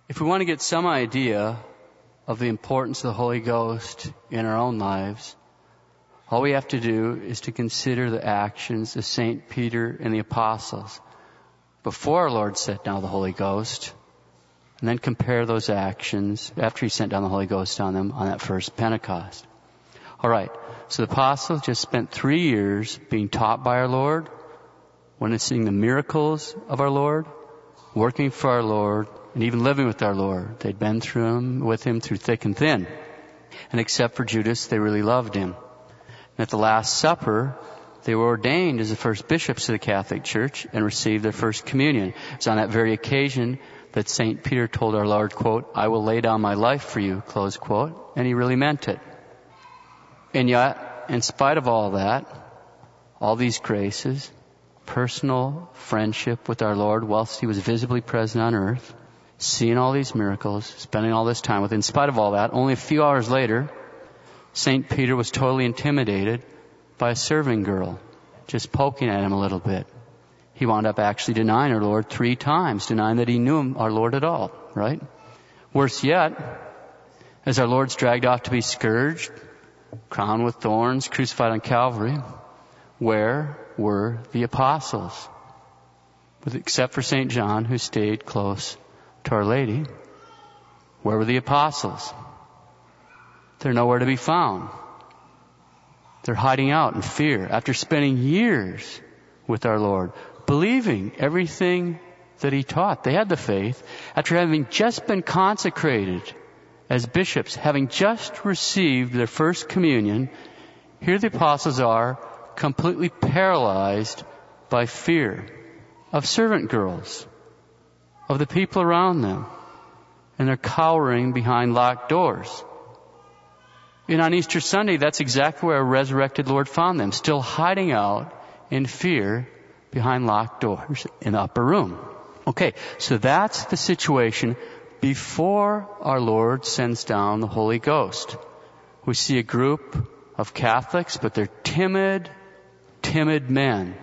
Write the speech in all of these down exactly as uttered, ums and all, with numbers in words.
If we want to get some idea of the importance of the Holy Ghost in our own lives, all we have to do is to consider the actions of Saint Peter and the apostles before our Lord sent down the Holy Ghost, and then compare those actions after He sent down the Holy Ghost on them on that first Pentecost. All right, so the apostles just spent three years being taught by our Lord, witnessing the miracles of our Lord, working for our Lord, and even living with our Lord. They'd been through him, with Him through thick and thin. And except for Judas, they really loved Him. And at the Last Supper, they were ordained as the first bishops of the Catholic Church and received their first communion. It's on that very occasion that Saint Peter told our Lord, quote, "I will lay down my life for you," close quote. And he really meant it. And yet, in spite of all that, all these graces, personal friendship with our Lord whilst He was visibly present on earth, seeing all these miracles, spending all this time with, in spite of all that, only a few hours later, Saint Peter was totally intimidated by a serving girl, just poking at him a little bit. He wound up actually denying our Lord three times, denying that he knew him, our Lord at all, right? Worse yet, as our Lord's dragged off to be scourged, crowned with thorns, crucified on Calvary, where were the apostles? With, except for Saint John, who stayed close to Our Lady, where were the apostles? They're nowhere to be found. They're hiding out in fear after spending years with our Lord, believing everything that He taught. They had the faith. After having just been consecrated as bishops, having just received their first communion, here the apostles are completely paralyzed by fear of servant girls, of the people around them, and they're cowering behind locked doors. And on Easter Sunday, that's exactly where our resurrected Lord found them, still hiding out in fear behind locked doors in the upper room. Okay, so that's the situation before our Lord sends down the Holy Ghost. We see a group of Catholics, but they're timid, timid men.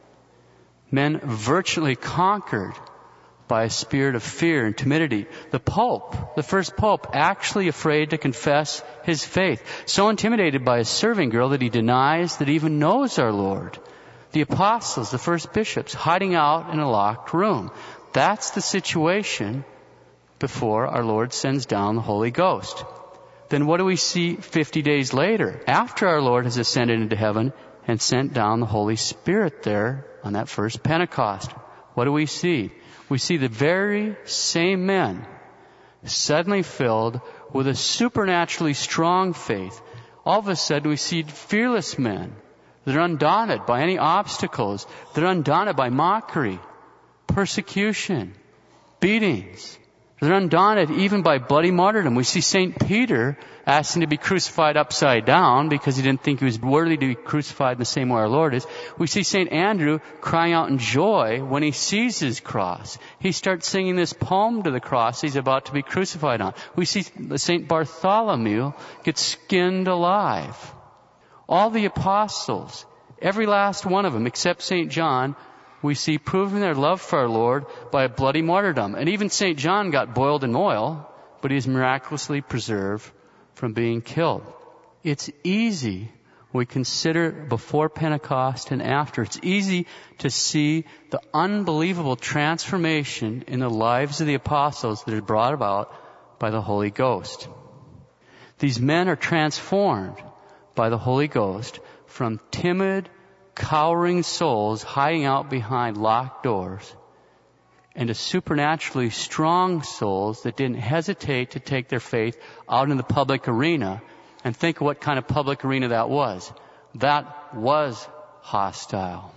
Men virtually conquered by a spirit of fear and timidity. The Pope, the first Pope, actually afraid to confess his faith. So intimidated by a serving girl that he denies that he even knows our Lord. The apostles, the first bishops, hiding out in a locked room. That's the situation before our Lord sends down the Holy Ghost. Then what do we see fifty days later, after our Lord has ascended into heaven and sent down the Holy Spirit there on that first Pentecost? What do we see? We see the very same men suddenly filled with a supernaturally strong faith. All of a sudden we see fearless men that are undaunted by any obstacles. They're undaunted by mockery, persecution, beatings. They're undaunted even by bloody martyrdom. We see Saint Peter asking to be crucified upside down because he didn't think he was worthy to be crucified in the same way our Lord is. We see Saint Andrew crying out in joy when he sees his cross. He starts singing this poem to the cross he's about to be crucified on. We see Saint Bartholomew get skinned alive. All the apostles, every last one of them except Saint John, we see proving their love for our Lord by a bloody martyrdom. And even Saint John got boiled in oil, but he was miraculously preserved from being killed. It's easy, we consider before Pentecost and after, it's easy to see the unbelievable transformation in the lives of the apostles that are brought about by the Holy Ghost. These men are transformed by the Holy Ghost from timid, cowering souls hiding out behind locked doors into supernaturally strong souls that didn't hesitate to take their faith out in the public arena. And think of what kind of public arena that was. That was hostile.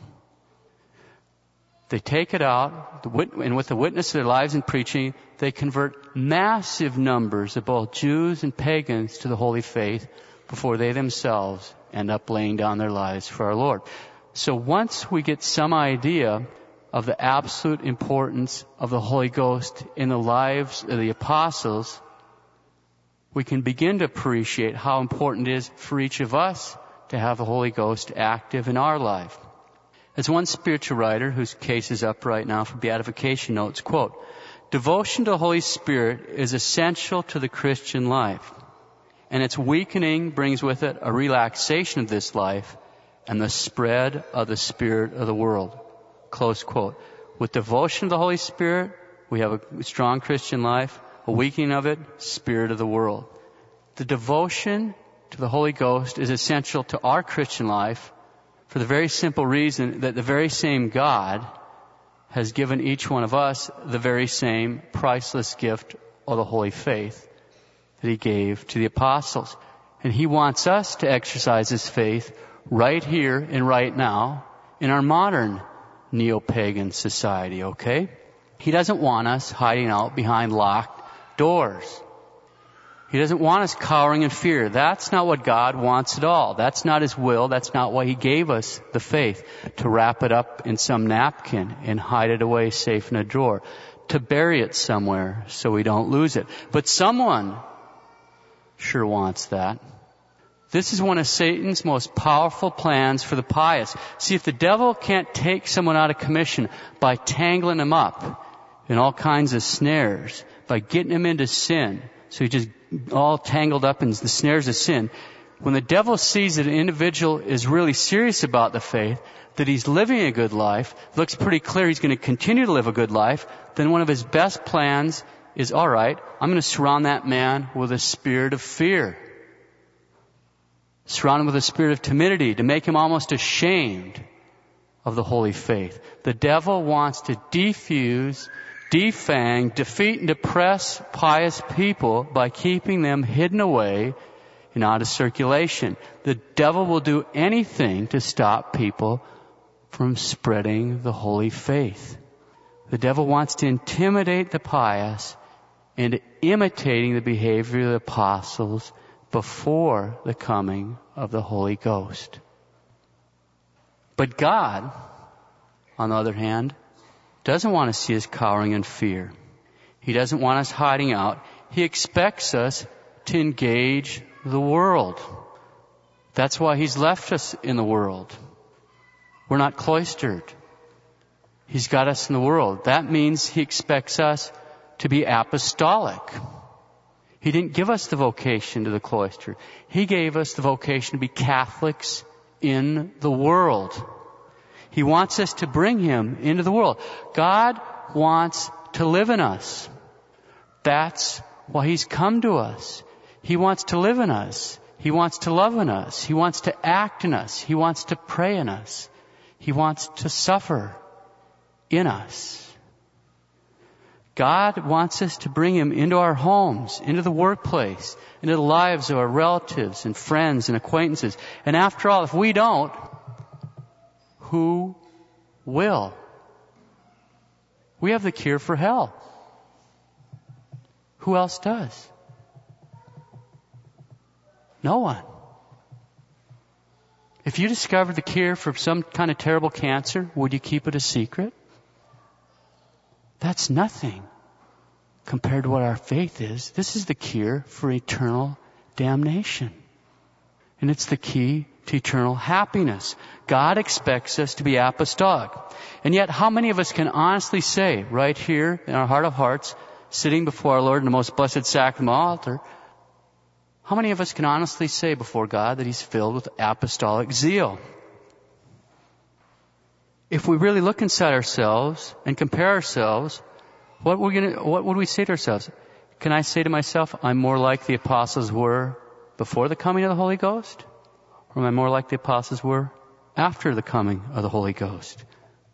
They take it out, and with the witness of their lives and preaching, they convert massive numbers of both Jews and pagans to the holy faith before they themselves end up laying down their lives for our Lord. So once we get some idea of the absolute importance of the Holy Ghost in the lives of the apostles, we can begin to appreciate how important it is for each of us to have the Holy Ghost active in our life. As one spiritual writer, whose case is up right now for beatification, notes, quote, Devotion to the Holy Spirit is essential to the Christian life, and its weakening brings with it a relaxation of this life and the spread of the spirit of the world. Close quote. With devotion to the Holy Spirit, we have a strong Christian life. A weakening of it, spirit of the world. The devotion to the Holy Ghost is essential to our Christian life for the very simple reason that the very same God has given each one of us the very same priceless gift of the holy faith that He gave to the apostles. And He wants us to exercise this faith right here and right now in our modern neo-pagan society, okay? He doesn't want us hiding out behind locked doors. He doesn't want us cowering in fear. That's not what God wants at all. That's not His will. That's not why He gave us the faith, to wrap it up in some napkin and hide it away safe in a drawer, to bury it somewhere so we don't lose it. But someone sure wants that. This is one of Satan's most powerful plans for the pious. See, if the devil can't take someone out of commission by tangling him up in all kinds of snares, by getting him into sin, so he's just all tangled up in the snares of sin. When the devil sees that an individual is really serious about the faith, that he's living a good life, looks pretty clear he's going to continue to live a good life, then one of his best plans is, all right, I'm going to surround that man with a spirit of fear. Surround him with a spirit of timidity to make him almost ashamed of the holy faith. The devil wants to defuse, defang, defeat, and depress pious people by keeping them hidden away and out of circulation. The devil will do anything to stop people from spreading the holy faith. The devil wants to intimidate the pious into imitating the behavior of the apostles before the coming of the Holy Ghost. But God, on the other hand, doesn't want to see us cowering in fear. He doesn't want us hiding out. He expects us to engage the world. That's why He's left us in the world. We're not cloistered. He's got us in the world. That means He expects us to be apostolic. He didn't give us the vocation to the cloister. He gave us the vocation to be Catholics in the world. He wants us to bring Him into the world. God wants to live in us. That's why He's come to us. He wants to live in us. He wants to love in us. He wants to act in us. He wants to pray in us. He wants to suffer in us. God wants us to bring Him into our homes, into the workplace, into the lives of our relatives and friends and acquaintances. And after all, if we don't, who will? We have the cure for hell. Who else does? No one. If you discovered the cure for some kind of terrible cancer, would you keep it a secret? That's nothing compared to what our faith is. This is the cure for eternal damnation. And it's the key to eternal happiness. God expects us to be apostolic. And yet, how many of us can honestly say, right here in our heart of hearts, sitting before our Lord in the most blessed sacrament altar, how many of us can honestly say before God that He's filled with apostolic zeal? If we really look inside ourselves and compare ourselves, what we're gonna, what would we say to ourselves? Can I say to myself, I'm more like the apostles were before the coming of the Holy Ghost? Or am I more like the apostles were after the coming of the Holy Ghost?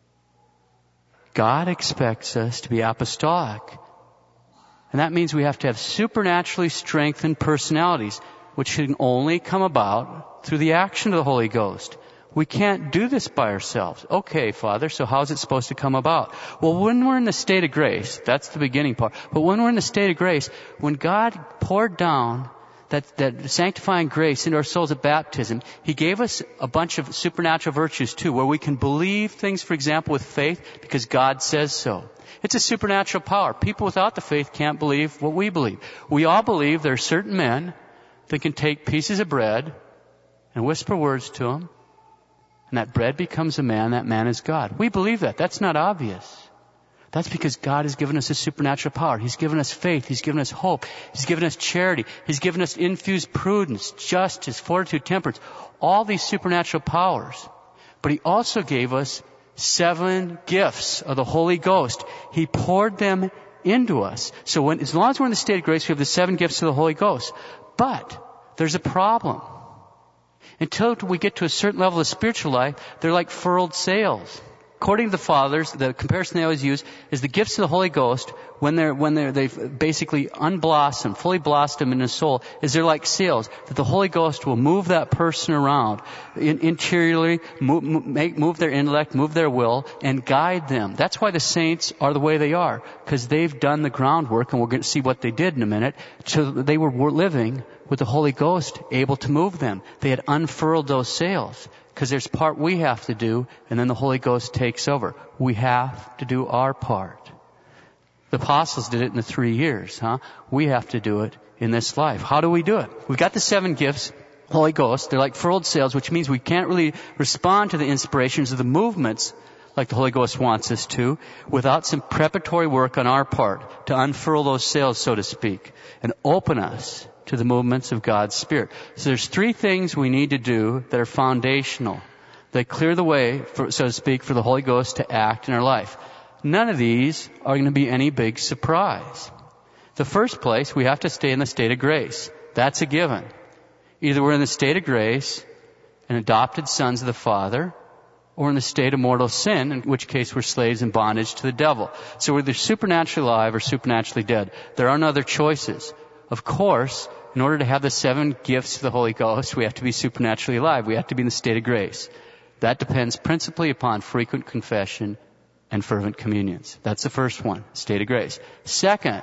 God expects us to be apostolic. And that means we have to have supernaturally strengthened personalities, which can only come about through the action of the Holy Ghost. We can't do this by ourselves. Okay, Father, so how's it supposed to come about? Well, when we're in the state of grace, that's the beginning part. But when we're in the state of grace, when God poured down that, that sanctifying grace into our souls at baptism, He gave us a bunch of supernatural virtues too, where we can believe things, for example, with faith, because God says so. It's a supernatural power. People without the faith can't believe what we believe. We all believe there are certain men that can take pieces of bread and whisper words to them, and that bread becomes a man, that man is God. We believe that. That's not obvious. That's because God has given us a supernatural power. He's given us faith. He's given us hope. He's given us charity. He's given us infused prudence, justice, fortitude, temperance. All these supernatural powers. But He also gave us seven gifts of the Holy Ghost. He poured them into us. So when, as long as we're in the state of grace, we have the seven gifts of the Holy Ghost. But there's a problem. Until we get to a certain level of spiritual life, they're like furled sails. According to the fathers, the comparison they always use is the gifts of the Holy Ghost, when they're, when they're, they've basically unblossomed, fully blossomed in the soul, is they're like sails, that the Holy Ghost will move that person around, in, interiorly, move, make, move their intellect, move their will, and guide them. That's why the saints are the way they are, because they've done the groundwork, and we're going to see what they did in a minute, so they were, were living with the Holy Ghost able to move them. They had unfurled those sails. Because there's part we have to do, and then the Holy Ghost takes over. We have to do our part. The apostles did it in the three years, huh? We have to do it in this life. How do we do it? We've got the seven gifts, Holy Ghost. They're like furled sails, which means we can't really respond to the inspirations of the movements like the Holy Ghost wants us to, without some preparatory work on our part to unfurl those sails, so to speak, and open us to the movements of God's Spirit. So there's three things we need to do that are foundational. They clear the way, for, so to speak, for the Holy Ghost to act in our life. None of these are going to be any big surprise. The first place, we have to stay in the state of grace. That's a given. Either we're in the state of grace and adopted sons of the Father, or in the state of mortal sin, in which case we're slaves in bondage to the devil. So we're either supernaturally alive or supernaturally dead. There are no other choices. Of course, in order to have the seven gifts of the Holy Ghost, we have to be supernaturally alive. We have to be in the state of grace. That depends principally upon frequent confession and fervent communions. That's the first one, state of grace. Second,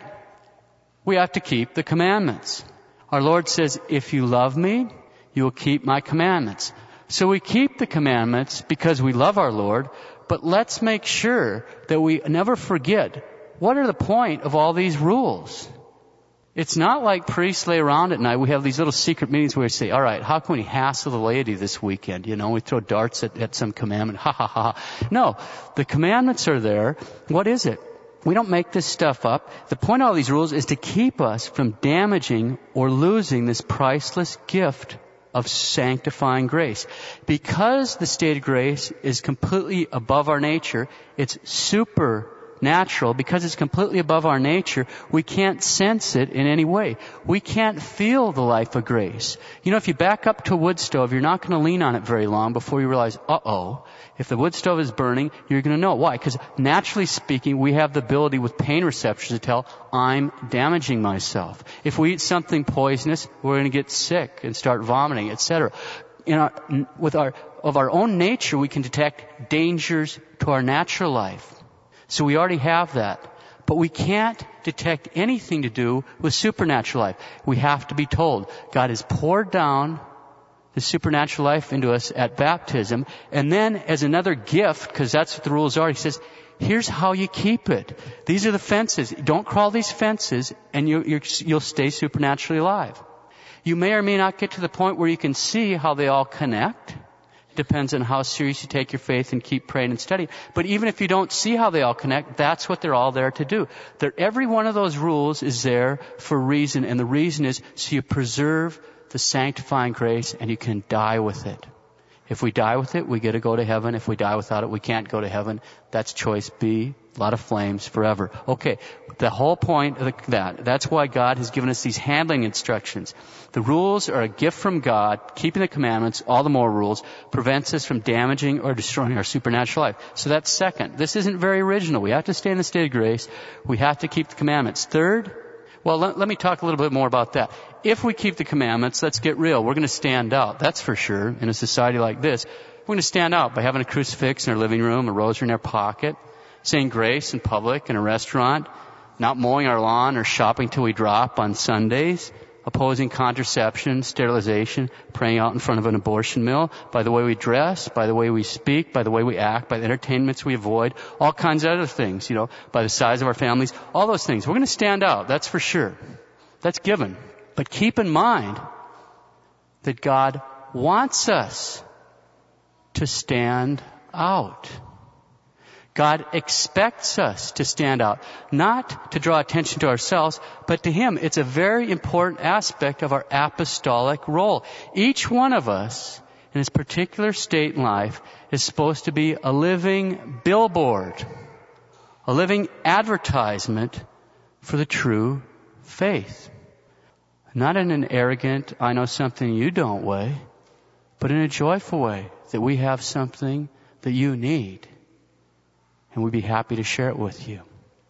we have to keep the commandments. Our Lord says, if you love me, you will keep my commandments. So we keep the commandments because we love our Lord, but let's make sure that we never forget, what are the point of all these rules? It's not like priests lay around at night. We have these little secret meetings where we say, all right, how can we hassle the laity this weekend? You know, we throw darts at, at some commandment. Ha, ha, ha. No, the commandments are there. What is it? We don't make this stuff up. The point of all these rules is to keep us from damaging or losing this priceless gift of sanctifying grace. Because the state of grace is completely above our nature, it's super natural, because it's completely above our nature, we can't sense it in any way. We can't feel the life of grace. You know, if you back up to a wood stove, you're not going to lean on it very long before you realize, uh-oh, if the wood stove is burning, you're going to know. Why? Because naturally speaking, we have the ability with pain receptors to tell, I'm damaging myself. If we eat something poisonous, we're going to get sick and start vomiting, et cetera. In our, with our, of our own nature, we can detect dangers to our natural life. So we already have that. But we can't detect anything to do with supernatural life. We have to be told, God has poured down the supernatural life into us at baptism, and then as another gift, because that's what the rules are, He says, here's how you keep it. These are the fences. Don't crawl these fences, and you, you're, you'll stay supernaturally alive. You may or may not get to the point where you can see how they all connect. Depends on how serious you take your faith and keep praying and studying. But even if you don't see how they all connect, that's what they're all there to do. They're, every one of those rules is there for a reason, and the reason is so you preserve the sanctifying grace and you can die with it. If we die with it, we get to go to heaven. If we die without it, we can't go to heaven. That's choice B. A lot of flames forever. Okay, the whole point of the, that, that's why God has given us these handling instructions. The rules are a gift from God. Keeping the commandments, all the more rules, prevents us from damaging or destroying our supernatural life. So that's second. This isn't very original. We have to stay in the state of grace. We have to keep the commandments. Third, well, let, let me talk a little bit more about that. If we keep the commandments, let's get real. We're going to stand out. That's for sure. In a society like this, we're going to stand out by having a crucifix in our living room, a rosary in our pocket, saying grace in public, in a restaurant, not mowing our lawn or shopping till we drop on Sundays, opposing contraception, sterilization, praying out in front of an abortion mill, by the way we dress, by the way we speak, by the way we act, by the entertainments we avoid, all kinds of other things, you know, by the size of our families, all those things. We're going to stand out, that's for sure. That's given. But keep in mind that God wants us to stand out. God expects us to stand out, not to draw attention to ourselves, but to Him. It's a very important aspect of our apostolic role. Each one of us, in his particular state in life, is supposed to be a living billboard, a living advertisement for the true faith. Not in an arrogant, I know something you don't way, but in a joyful way, that we have something that you need, and we'd be happy to share it with you.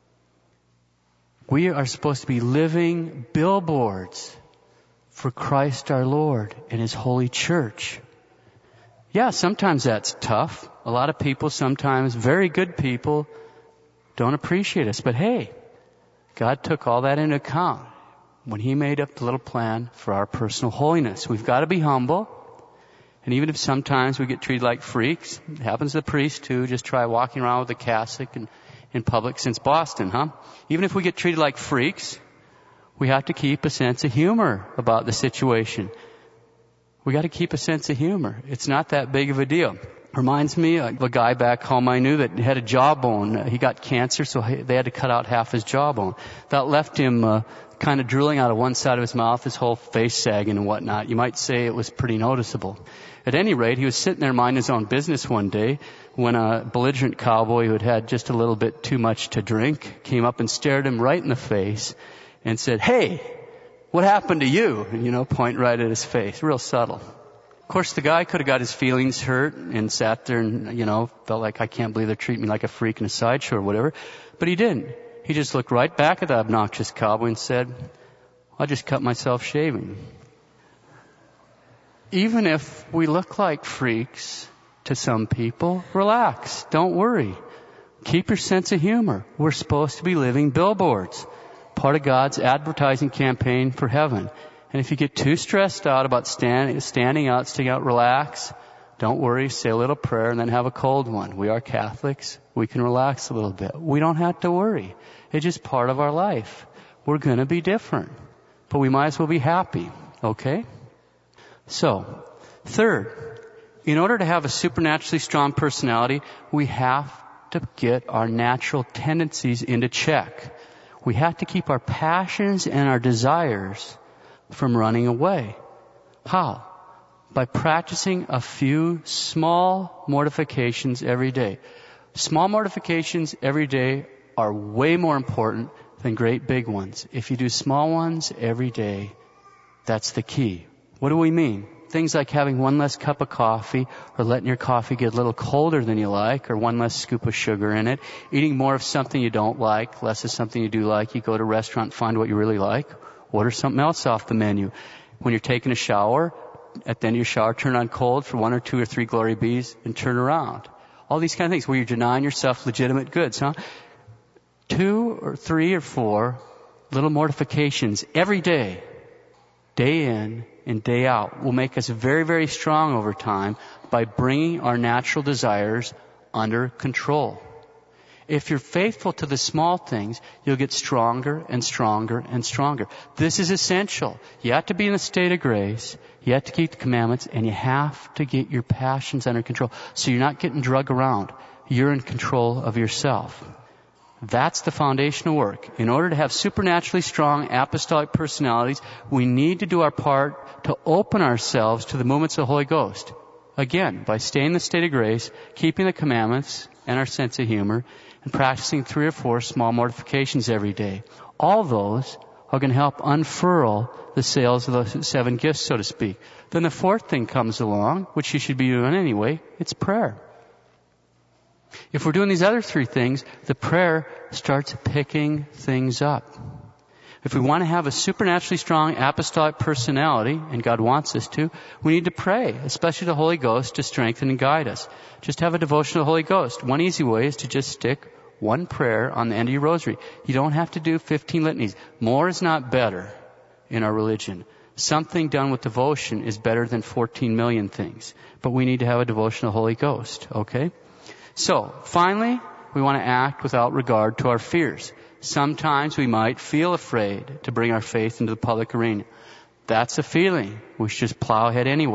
We are supposed to be living billboards for Christ our Lord and His holy church. Yeah, sometimes that's tough. A lot of people, sometimes very good people, don't appreciate us. But hey, God took all that into account when He made up the little plan for our personal holiness. We've got to be humble. And even if sometimes we get treated like freaks, it happens to the priest too, just try walking around with a cassock in, in public since Boston, huh? Even if we get treated like freaks, we have to keep a sense of humor about the situation. We got to keep a sense of humor. It's not that big of a deal. Reminds me of a guy back home I knew that had a jawbone. He got cancer, so they had to cut out half his jawbone. That left him uh, kind of drooling out of one side of his mouth, his whole face sagging and whatnot. You might say it was pretty noticeable. At any rate, he was sitting there minding his own business one day when a belligerent cowboy who had had just a little bit too much to drink came up and stared him right in the face and said, "Hey, what happened to you?" And, you know, point right at his face. Real subtle. Of course, the guy could have got his feelings hurt and sat there and, you know, felt like, I can't believe they're treating me like a freak in a sideshow or whatever. But he didn't. He just looked right back at the obnoxious cowboy and said, "I just cut myself shaving." Even if we look like freaks to some people, relax. Don't worry. Keep your sense of humor. We're supposed to be living billboards, part of God's advertising campaign for heaven. And if you get too stressed out about stand, standing out, staying out, relax. Don't worry. Say a little prayer and then have a cold one. We are Catholics. We can relax a little bit. We don't have to worry. It's just part of our life. We're going to be different. But we might as well be happy. Okay? So, third, in order to have a supernaturally strong personality, we have to get our natural tendencies into check. We have to keep our passions and our desires from running away. How? By practicing a few small mortifications every day. Small mortifications every day are way more important than great big ones. If you do small ones every day, that's the key. What do we mean? Things like having one less cup of coffee, or letting your coffee get a little colder than you like, or one less scoop of sugar in it, eating more of something you don't like, less of something you do like. You go to a restaurant and find what you really like, order something else off the menu. When you're taking a shower, at the end of your shower, turn on cold for one or two or three glory bees and turn around. All these kind of things where you're denying yourself legitimate goods, huh? Two or three or four little mortifications every day, day in and day out, will make us very, very strong over time by bringing our natural desires under control. If you're faithful to the small things, you'll get stronger and stronger and stronger. This is essential. You have to be in a state of grace. You have to keep the commandments, and you have to get your passions under control. So you're not getting drug around. You're in control of yourself. That's the foundational work. In order to have supernaturally strong apostolic personalities, we need to do our part to open ourselves to the movements of the Holy Ghost. Again, by staying in the state of grace, keeping the commandments and our sense of humor, and practicing three or four small mortifications every day. All those are going to help unfurl the sails of the seven gifts, so to speak. Then the fourth thing comes along, which you should be doing anyway. It's prayer. If we're doing these other three things, the prayer starts picking things up. If we want to have a supernaturally strong apostolic personality, and God wants us to, we need to pray, especially the Holy Ghost, to strengthen and guide us. Just have a devotion to the Holy Ghost. One easy way is to just stick one prayer on the end of your rosary. You don't have to do fifteen litanies. More is not better in our religion. Something done with devotion is better than fourteen million things. But we need to have a devotion to the Holy Ghost, okay? So, finally, we want to act without regard to our fears. Sometimes we might feel afraid to bring our faith into the public arena. That's a feeling. We should just plow ahead anyway.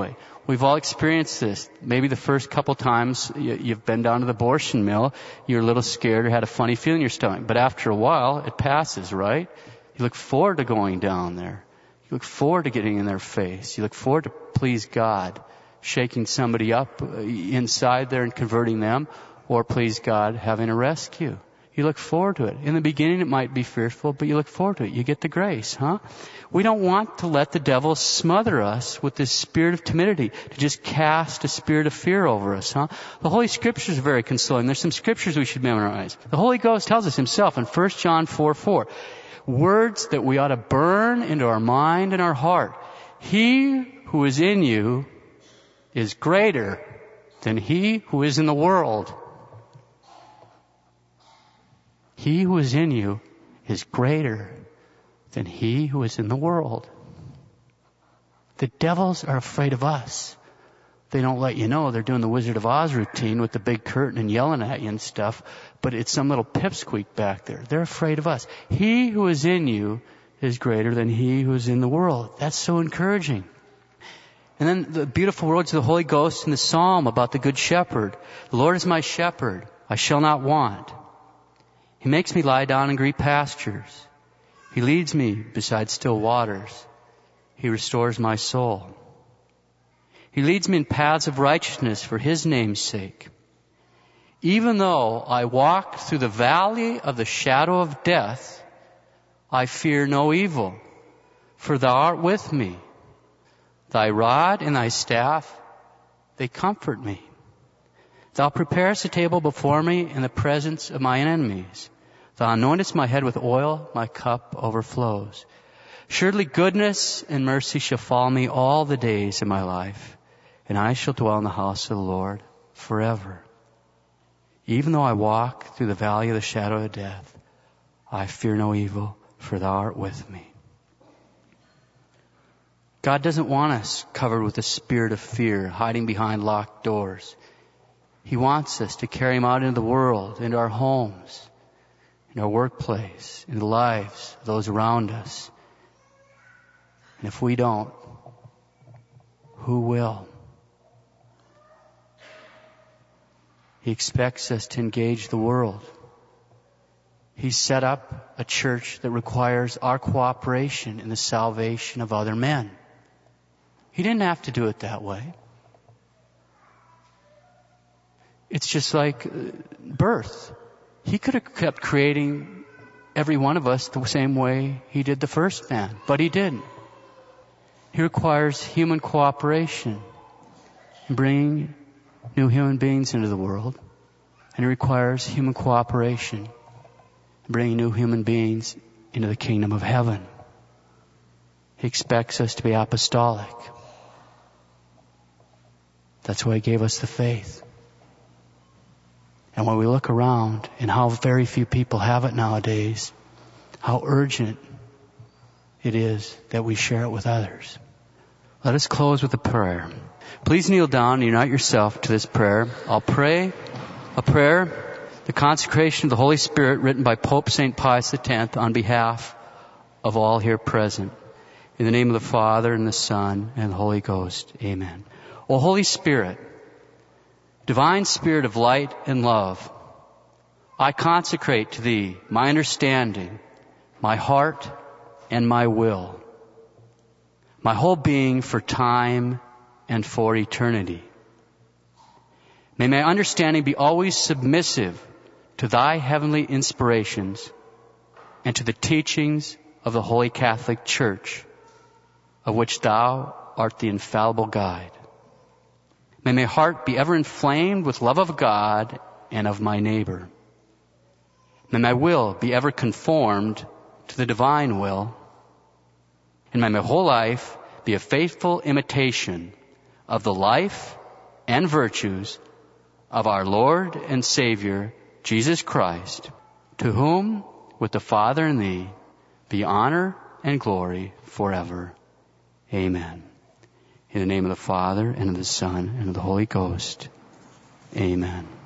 We've all experienced this. Maybe the first couple times you've been down to the abortion mill, you're a little scared or had a funny feeling in your stomach. But after a while, it passes, right? You look forward to going down there. You look forward to getting in their face. You look forward to please God, shaking somebody up inside there and converting them, or please God, having a rescue. You look forward to it. In the beginning, it might be fearful, but you look forward to it. You get the grace, huh? We don't want to let the devil smother us with this spirit of timidity, to just cast a spirit of fear over us, huh? The Holy Scriptures are very consoling. There's some scriptures we should memorize. The Holy Ghost tells us himself in First John four four, words that we ought to burn into our mind and our heart. He who is in you is greater than he who is in the world. He who is in you is greater than he who is in the world. The devils are afraid of us. They don't let you know they're doing the Wizard of Oz routine with the big curtain and yelling at you and stuff, but it's some little pipsqueak back there. They're afraid of us. He who is in you is greater than he who is in the world. That's so encouraging. And then the beautiful words of the Holy Ghost in the Psalm about the Good Shepherd. The Lord is my shepherd. I shall not want. He makes me lie down in green pastures. He leads me beside still waters. He restores my soul. He leads me in paths of righteousness for his name's sake. Even though I walk through the valley of the shadow of death, I fear no evil, for thou art with me. Thy rod and thy staff, they comfort me. Thou preparest a table before me in the presence of my enemies. Thou anointest my head with oil, my cup overflows. Surely goodness and mercy shall follow me all the days of my life, and I shall dwell in the house of the Lord forever. Even though I walk through the valley of the shadow of death, I fear no evil, for thou art with me. God doesn't want us covered with a spirit of fear, hiding behind locked doors. He wants us to carry him out into the world, into our homes, in our workplace, in the lives of those around us. And if we don't, who will? He expects us to engage the world. He's set up a church that requires our cooperation in the salvation of other men. He didn't have to do it that way. It's just like birth. He could have kept creating every one of us the same way he did the first man, but he didn't. He requires human cooperation in bringing new human beings into the world, and he requires human cooperation in bringing new human beings into the kingdom of heaven. He expects us to be apostolic. That's why he gave us the faith. And when we look around and how very few people have it nowadays, how urgent it is that we share it with others. Let us close with a prayer. Please kneel down and unite yourself to this prayer. I'll pray a prayer, the consecration of the Holy Spirit, written by Pope Saint Pius X on behalf of all here present. In the name of the Father, and the Son, and the Holy Ghost. Amen. O Holy Spirit, divine Spirit of light and love, I consecrate to Thee my understanding, my heart, and my will, my whole being for time and for eternity. May my understanding be always submissive to Thy heavenly inspirations and to the teachings of the Holy Catholic Church, of which Thou art the infallible guide. May my heart be ever inflamed with love of God and of my neighbor. May my will be ever conformed to the divine will. And may my whole life be a faithful imitation of the life and virtues of our Lord and Savior, Jesus Christ, to whom, with the Father and Thee, be honor and glory forever. Amen. In the name of the Father, and of the Son, and of the Holy Ghost. Amen.